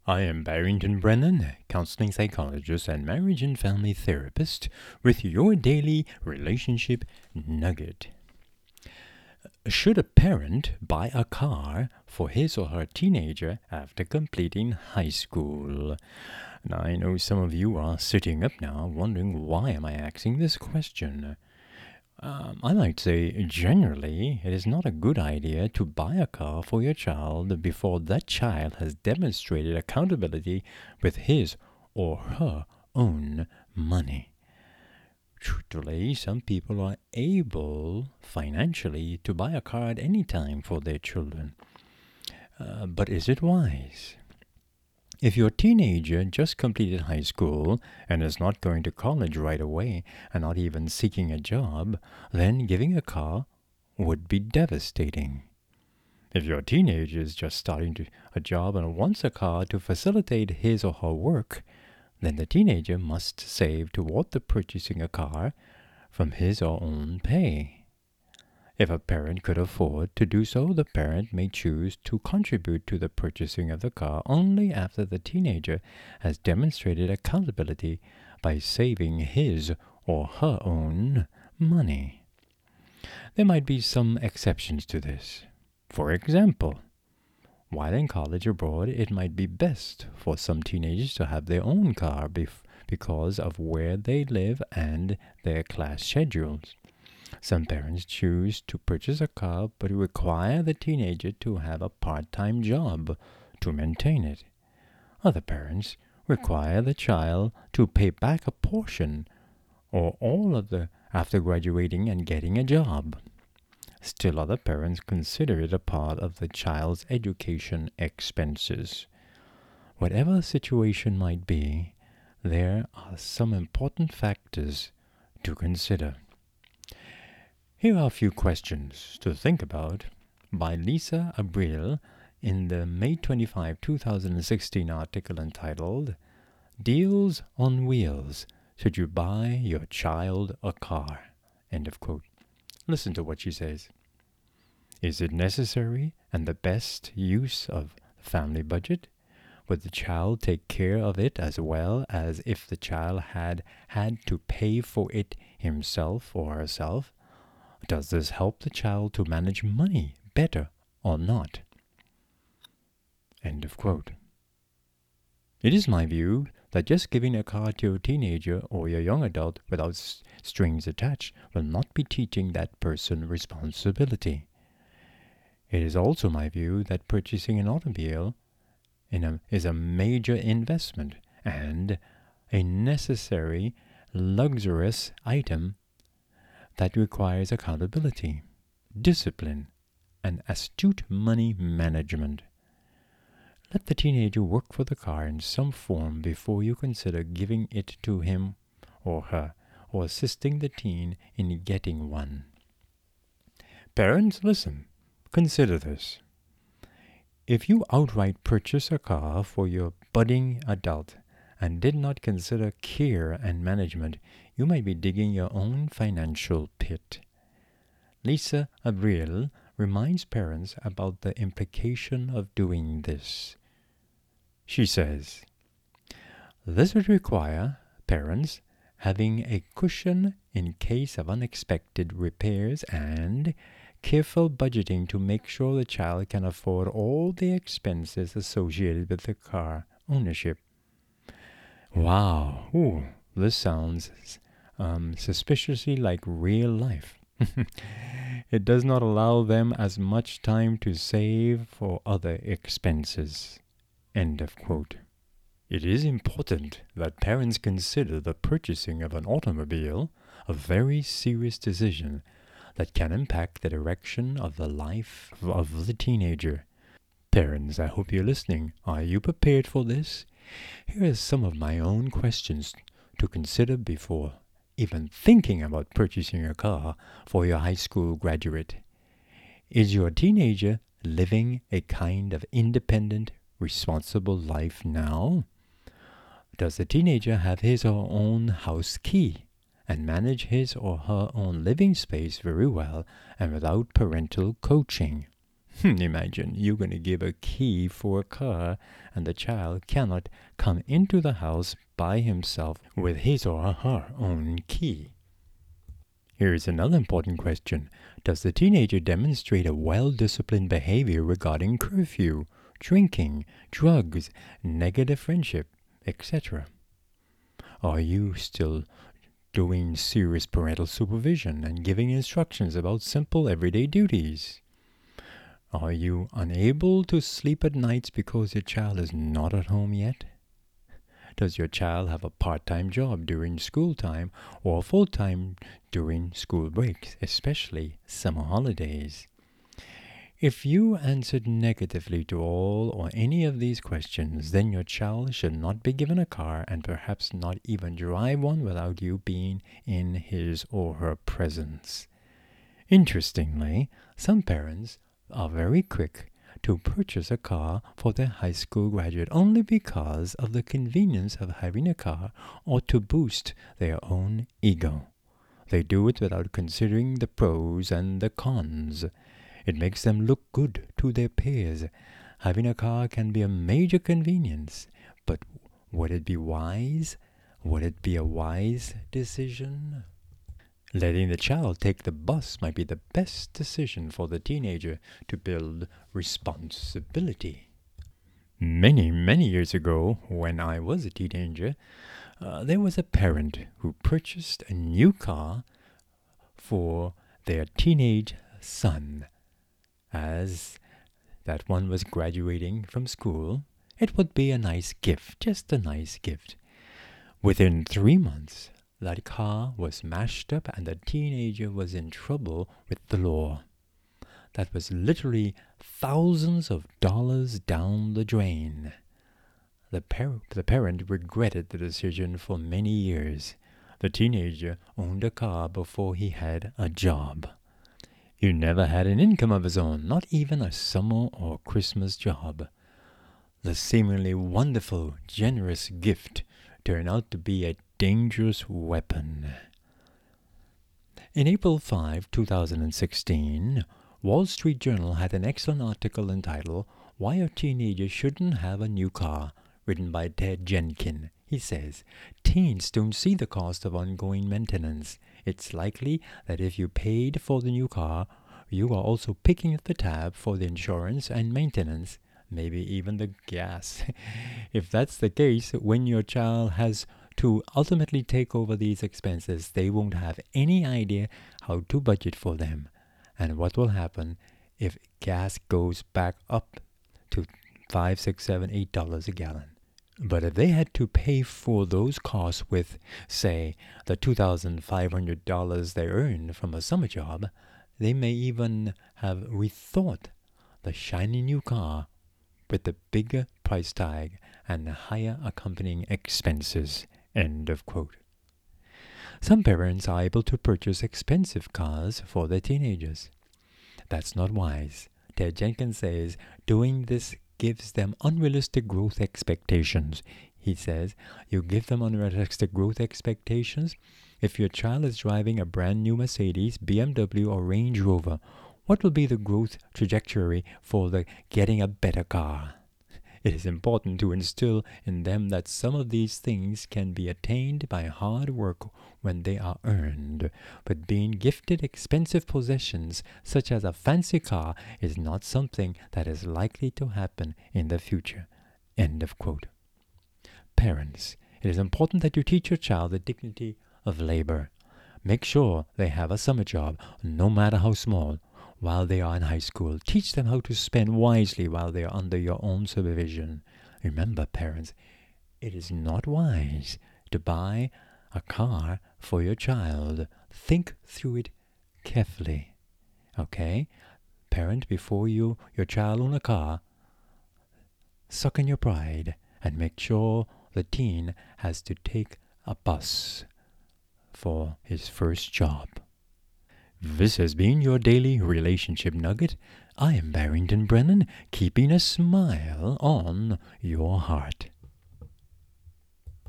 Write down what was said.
I am Barrington Brennan, counseling psychologist and marriage and family therapist, with your daily relationship nugget. Should a parent buy a car for his or her teenager after completing high school? Now, I know some of you are sitting up now wondering, why am I asking this question? I might say, generally, it is not a good idea to buy a car for your child before that child has demonstrated accountability with his or her own money. Truthfully, some people are able financially to buy a car at any time for their children. But is it wise? If your teenager just completed high school and is not going to college right away and not even seeking a job, then giving a car would be devastating. If your teenager is just starting a job and wants a car to facilitate his or her work, then the teenager must save toward the purchasing a car from his or own pay. If a parent could afford to do so, the parent may choose to contribute to the purchasing of the car only after the teenager has demonstrated accountability by saving his or her own money. There might be some exceptions to this. For example, while in college abroad, it might be best for some teenagers to have their own car because of where they live and their class schedules. Some parents choose to purchase a car but require the teenager to have a part-time job to maintain it. Other parents require the child to pay back a portion or all of the after graduating and getting a job. Still other parents consider it a part of the child's education expenses. Whatever the situation might be, there are some important factors to consider. Here are a few questions to think about by Lisa Abril in the May 25, 2016 article entitled, Deals on Wheels, Should You Buy Your Child a Car? End of quote. Listen to what she says. Is it necessary and the best use of the family budget? Would the child take care of it as well as if the child had to pay for it himself or herself? Does this help the child to manage money better or not? End of quote. It is my view that just giving a car to your teenager or your young adult without strings attached will not be teaching that person responsibility. It is also my view that purchasing an automobile is a major investment and a necessary, luxurious item that requires accountability, discipline, and astute money management. Let the teenager work for the car in some form before you consider giving it to him or her, or assisting the teen in getting one. Parents, listen, consider this. If you outright purchase a car for your budding adult and did not consider care and management, you might be digging your own financial pit. Lisa Abril reminds parents about the implication of doing this. She says, this would require parents having a cushion in case of unexpected repairs and careful budgeting to make sure the child can afford all the expenses associated with the car ownership. Wow, this sounds suspiciously like real life. It does not allow them as much time to save for other expenses. End of quote. It is important that parents consider the purchasing of an automobile a very serious decision that can impact the direction of the life of the teenager. Parents, I hope you're listening. Are you prepared for this? Here are some of my own questions to consider before even thinking about purchasing a car for your high school graduate. Is your teenager living a kind of independent, responsible life now? Does the teenager have his or her own house key and manage his or her own living space very well and without parental coaching? Imagine you're going to give a key for a car and the child cannot come into the house by himself with his or her own key. Here's another important question. Does the teenager demonstrate a well-disciplined behavior regarding curfew, drinking, drugs, negative friendship, etc.? Are you still doing serious parental supervision and giving instructions about simple everyday duties? Are you unable to sleep at nights because your child is not at home yet? Does your child have a part-time job during school time or full-time during school breaks, especially summer holidays? If you answered negatively to all or any of these questions, then your child should not be given a car and perhaps not even drive one without you being in his or her presence. Interestingly, some parents are very quick to purchase a car for their high school graduate only because of the convenience of having a car or to boost their own ego. They do it without considering the pros and the cons. It makes them look good to their peers. Having a car can be a major convenience, but would it be wise? Would it be a wise decision? Letting the child take the bus might be the best decision for the teenager to build responsibility. Many, many years ago, when I was a teenager, there was a parent who purchased a new car for their teenage son. As that one was graduating from school, it would be a nice gift, just a nice gift. Within 3 months, that car was mashed up and the teenager was in trouble with the law. That was literally thousands of dollars down the drain. The parent regretted the decision for many years. The teenager owned a car before he had a job. He never had an income of his own, not even a summer or Christmas job. The seemingly wonderful, generous gift turned out to be a dangerous weapon. In April 5, 2016, Wall Street Journal had an excellent article entitled "Why a Teenager Shouldn't Have a New Car," written by Ted Jenkins. He says, teens don't see the cost of ongoing maintenance. It's likely that if you paid for the new car, you are also picking up the tab for the insurance and maintenance, maybe even the gas. If that's the case, when your child has to ultimately take over these expenses, they won't have any idea how to budget for them. And what will happen if gas goes back up to $5, $6, $7, $8 a gallon? But if they had to pay for those costs with, say, the $2,500 they earn from a summer job, they may even have rethought the shiny new car with the bigger price tag and the higher accompanying expenses. End of quote. Some parents are able to purchase expensive cars for their teenagers. That's not wise. Ted Jenkins says doing this gives them unrealistic growth expectations. He says, you give them unrealistic growth expectations. If your child is driving a brand new Mercedes, BMW, or Range Rover, what will be the growth trajectory for the getting a better car? It is important to instill in them that some of these things can be attained by hard work when they are earned, but being gifted expensive possessions such as a fancy car is not something that is likely to happen in the future. End of quote. Parents, it is important that you teach your child the dignity of labor. Make sure they have a summer job, no matter how small, while they are in high school. Teach them how to spend wisely while they are under your own supervision. Remember, parents, it is not wise to buy a car for your child. Think through it carefully. Okay? Parent, before your child own a car, suck in your pride and make sure the teen has to take a bus for his first job. This has been your daily relationship nugget. I am Barrington Brennan, keeping a smile on your heart.